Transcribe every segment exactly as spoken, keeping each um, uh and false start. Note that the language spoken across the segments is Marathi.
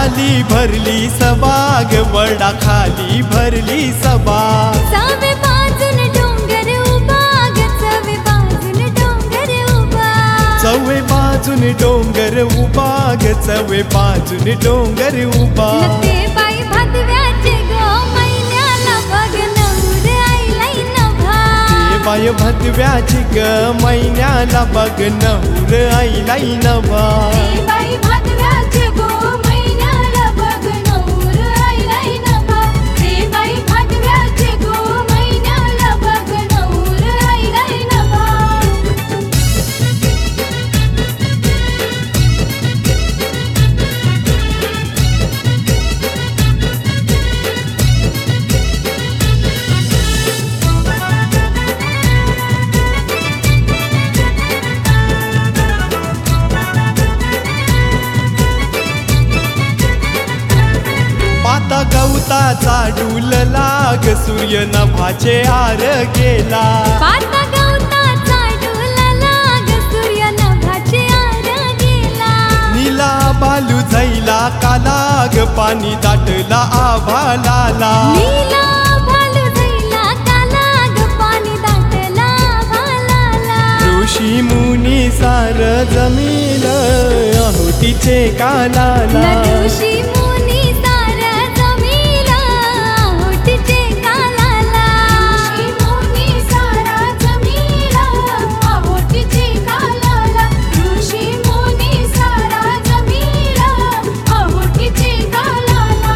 खाली भरली सभा ग वडा खाली भरली सभा चवे बाजून डोंगर उभा ग चवे बाजून डोंगर उभा चवे बाजून डोंगर उभा ग चवे बाजून डोंगर उभा ते बाई भादव्याचे ग मैन्याला बघ नवर आईलाई नभा ते बाय भदव्याची ग मैन्याला बघ नहुर आईलाई नभा ते बाई भादव्याचे ग मैन्याला बघ नवर आईलाई नभा ते बाई भादव्याचे ग मैन्याला बघ नवर आईलाई नभा पाता गवताचा डूल लाग सूर्य नभाचे आर गेला पाता गवताचा डोला लाग सूर्य नभाचे आर गेला नीला बालू झैला कालाग पाणी दाटला आभाळाला नीला भालू झैला कालाग पाणी दाटला भालाला ऋषी मुनी सार जमीन आहुतीचे कालाला ऋषी मुनी सारा जमीला आहुतीचे कालाला ऋषी मुनी सारा जमीला आहुतीचे कालाला ऋषी मुनी सारा जमीला आहुतीचे कालाला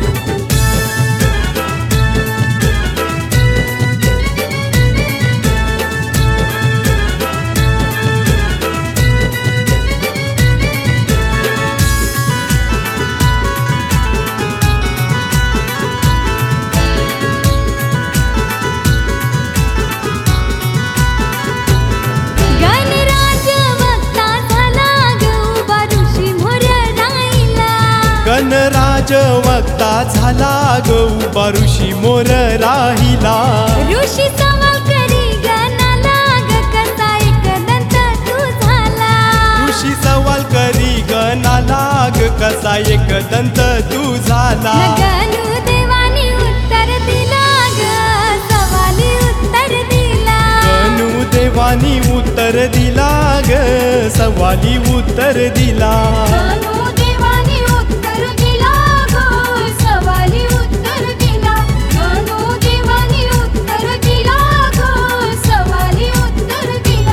गणराज वक्ता झाला ग उभा ऋषी मोर राहिला गणराज वक्ता झाला ग उभा ऋषी मोर राहिला ऋषी सवाल करी गणाला ग कसा एक दंत तू झाला ऋषी सवाल करी गणाला ग कसा एक दंत तू झाला गणू देवानी उत्तर दिला ग सवाली उत्तर दिला गणू देवानी उत्तर दिला ग सवाली उत्तर दिला गणू देवानी उत्तर दिला ग सवाली उत्तर दिला गणू देवानी उत्तर दिला ग सवाली उत्तर दिला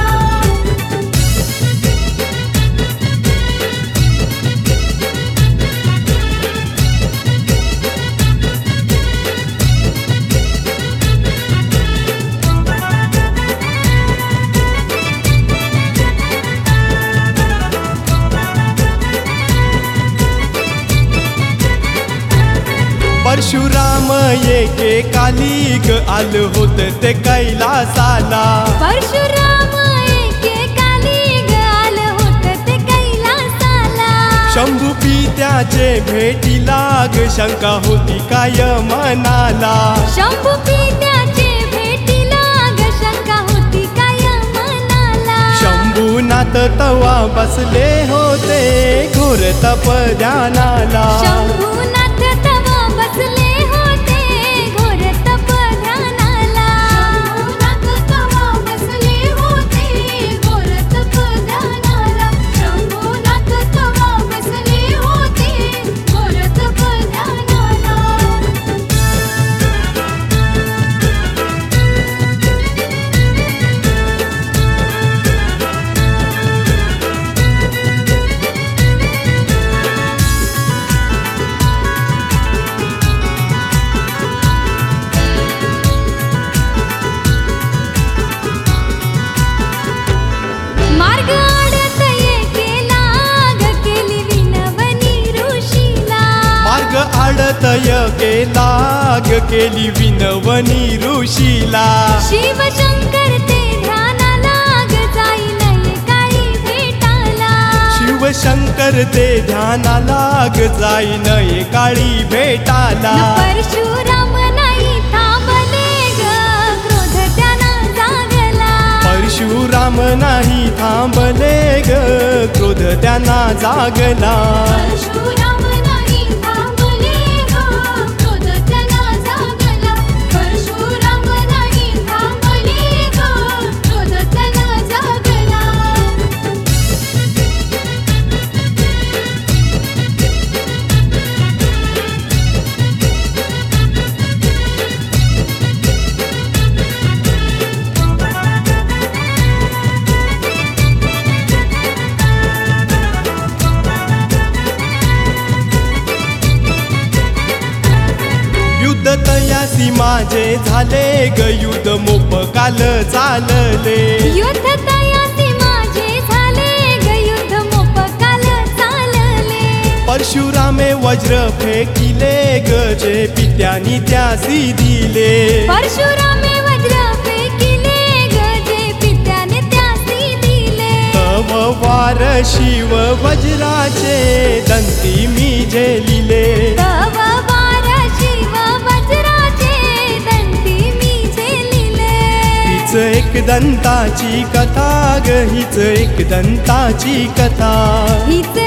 परशुराम एके कालिक आल होत ते कैलासाला परशुराम एके काली ग आल होत ते कैलासाला शंभू पित्याचे भेटीला ग शंका होती काय मनाला शंभू पित्याचे भेटीला ग शंका होती काय मनाला शंभूनाथ तवा बसले होते घोर तप ध्यानाला शंभूनाथ तवा बसले होते घोर तप ध्यानाला शंभूनाथ तवा बसले होते घोर तप ध्यानाला शंभूनाथ तवा बसले होते घोर तप ध्यानाला मार्ग आडत एकेला ग केली विनवणी ऋषीला मार्ग आडतय केला ग केली विनवणी ऋषीला शिव शंकर ते ध्यानाला ग जाई नाही काळी भेटाला शिव शंकर ते ध्यानाला ग जाई नये काळी भेटाला परशुराम नाही थांबले ग क्रोध त्यांना जागला परशुराम नाही थांबले ग क्रोध त्यांना जागला परशुराम नाही तयासी माझे झाले ग युद्ध मोप काल चालले युद्ध तयासी माझे झाले ग युद्ध मोप काल चालले परशुरामे वज्र फेकिले ग जे पित्यानी त्यासी दिले परशुरामे वज्र फेकिले ग जे पित्याने त्यासी दिले तव वार शिव वज्राचे दंती मी झेलिले तव वार शिव वज्राचे दंती मी झेलिले हीच एक दंताची कथा ग हीच एक दंताची कथा हीच